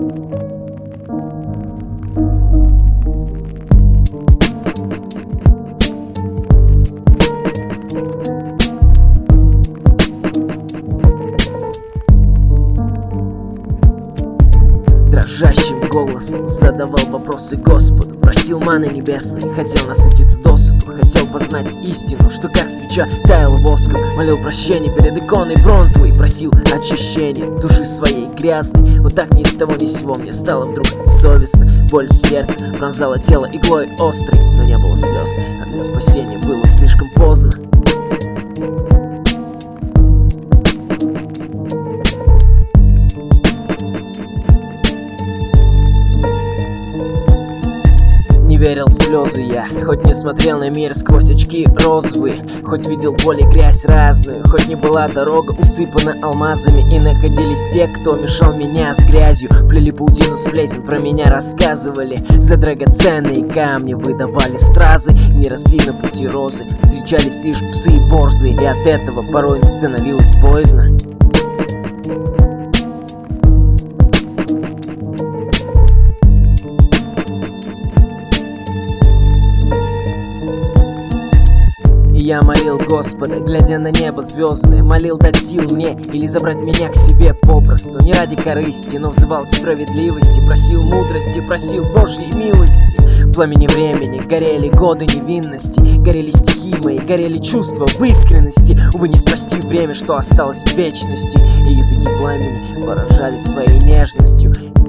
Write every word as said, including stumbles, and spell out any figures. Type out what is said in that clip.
Дрожащим голосом задавал вопросы Господу, просил маны небесной, хотел насытиться досуду, хотел познать истину, что как свеча таяла воском, молил прощения перед иконой бронзовой, просил очищения души своей грязной. Вот так ни с того ни с сего мне стало вдруг совестно, боль в сердце пронзала тело иглой острой, но не было слез, а для спасения было слишком поздно. Не верил в слезы я, хоть не смотрел на мир сквозь очки розовые, хоть видел боль и грязь разную, хоть не была дорога усыпана алмазами, и находились те, кто мешал меня с грязью, плели паутину сплетен, про меня рассказывали, за драгоценные камни выдавали стразы, не росли на пути розы, встречались лишь псы и борзы, и от этого порой им становилось боязно. Я молил Господа, глядя на небо звездное, молил дать сил мне или забрать меня к себе попросту, не ради корысти, но взывал к справедливости, просил мудрости, просил Божьей милости. В пламени времени горели годы невинности, горели стихи мои, горели чувства в искренности. Увы, не спасти время, что осталось в вечности, и языки пламени поражали своей нежностью.